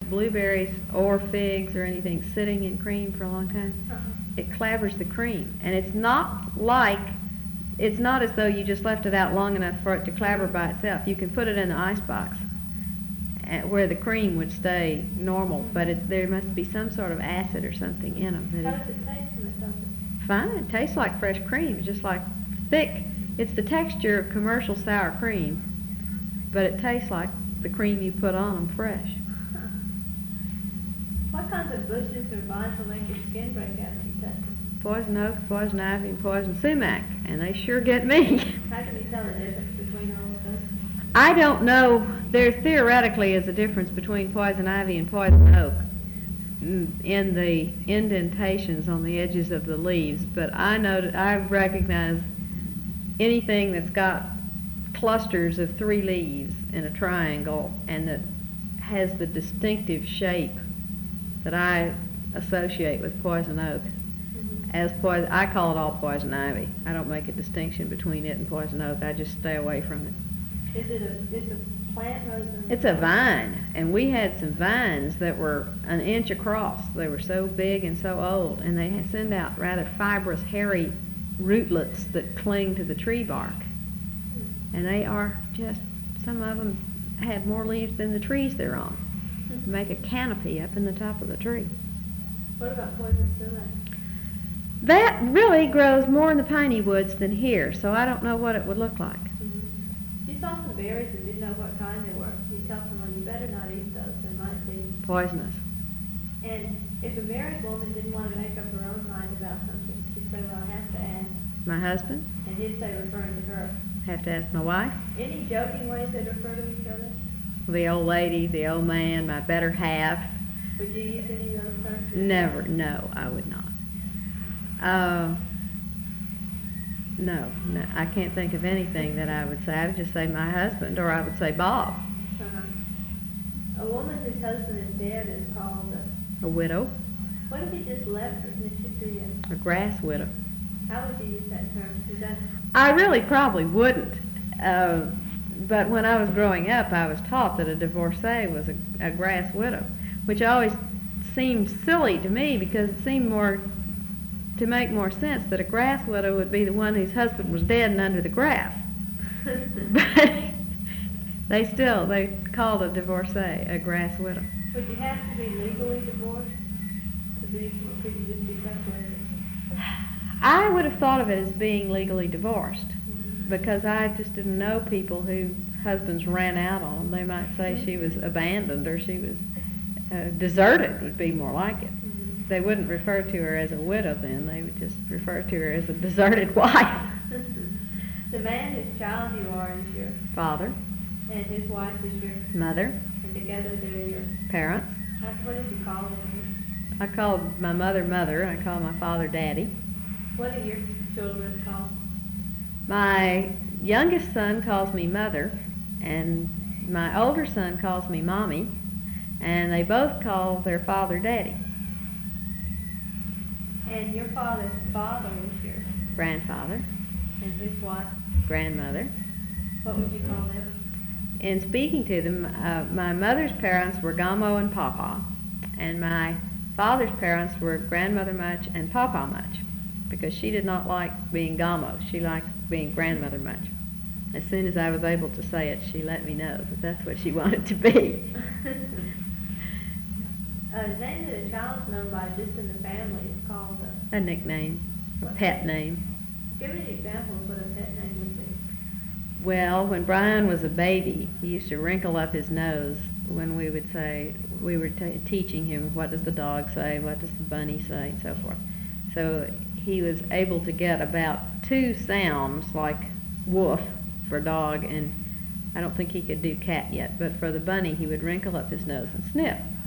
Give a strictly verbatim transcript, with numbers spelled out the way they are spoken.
blueberries or figs or anything sitting in cream for a long time, Uh-huh. it clabbers the cream. And it's not like, it's not as though you just left it out long enough for it to clabber by itself. You can put it in the ice box uh, where the cream would stay normal, but it, there must be some sort of acid or something in them. That How it, does it taste when it does it? fine, it tastes like fresh cream. It's just like thick. It's the texture of commercial sour cream, but it tastes like the cream you put on them fresh. Huh. What kinds of bushes or vines will make your skin break out if you touch them? Poison oak, poison ivy, and poison sumac, and they sure get me. How can you tell the difference between all of those? I don't know. There theoretically is a difference between poison ivy and poison oak in the indentations on the edges of the leaves, but I know I recognize anything that's got clusters of three leaves in a triangle and that has the distinctive shape that I associate with poison oak. Mm-hmm. As poison, I call it all poison ivy. I don't make a distinction between it and poison oak. I just stay away from it. Is it a, it's a plant rather than... It's a vine, and we had some vines that were an inch across. They were so big and so old, and they send out rather fibrous, hairy rootlets that cling to the tree bark. And they are just, some of them have more leaves than the trees they're on. Mm-hmm. Make a canopy up in the top of the tree. What about poison sumac? That really grows more in the piney woods than here, so I don't know what it would look like. Mm-hmm. You saw some berries and didn't know what kind they were. You tell someone you better not eat those, they might be. Poisonous. And if a married woman didn't want to make up her own mind about something, she'd say, well, I have to ask. My husband? And he'd say, referring to her. Have to ask my wife. Any joking ways they refer to each other? The old lady, the old man, my better half. Would you use any of those terms? Never, no, I would not. Uh, no, no, I can't think of anything that I would say. I would just say my husband, or I would say Bob. Uh-huh. A woman whose husband is dead is called a... A widow, What if he just left her? Then she'd be a... a grass widow. How would you use that term? Is that... I really probably wouldn't. Uh, but when I was growing up, I was taught that a divorcee was a, a grass widow, which always seemed silly to me because it seemed more to make more sense that a grass widow would be the one whose husband was dead and under the grass. But they still, they called a divorcee a grass widow. Would you have to be legally divorced to be, or could you just be separated? I would have thought of it as being legally divorced Mm-hmm. because I just didn't know people whose husbands ran out on them. They might say she was abandoned or she was uh, deserted would be more like it. Mm-hmm. They wouldn't refer to her as a widow then. They would just refer to her as a deserted wife. The man whose child you are is your, Father, and his wife is your, mother, and together they're your, parents. how, what did you call them? I called my mother mother and I called my father daddy. What are your children called? My youngest son calls me mother and my older son calls me mommy, and they both call their father daddy. And your father's father is your, Grandfather, and his wife, grandmother. what would you call them? In speaking to them, uh, my mother's parents were Gamo and Pawpaw, and my father's parents were Grandmother Much and Pawpaw Much, because she did not like being Gamo. She liked being Grandmother Much. As soon as I was able to say it, she let me know that that's what she wanted to be. A name that a child's known by just in the family is called a... A nickname, a pet name. Give me an example of what a pet name would be. Well, when Brian was a baby, he used to wrinkle up his nose when we would say, we were t- teaching him what does the dog say, what does the bunny say, and so forth. So he was able to get about two sounds like woof for dog, and I don't think he could do cat yet, but for the bunny he would wrinkle up his nose and sniff.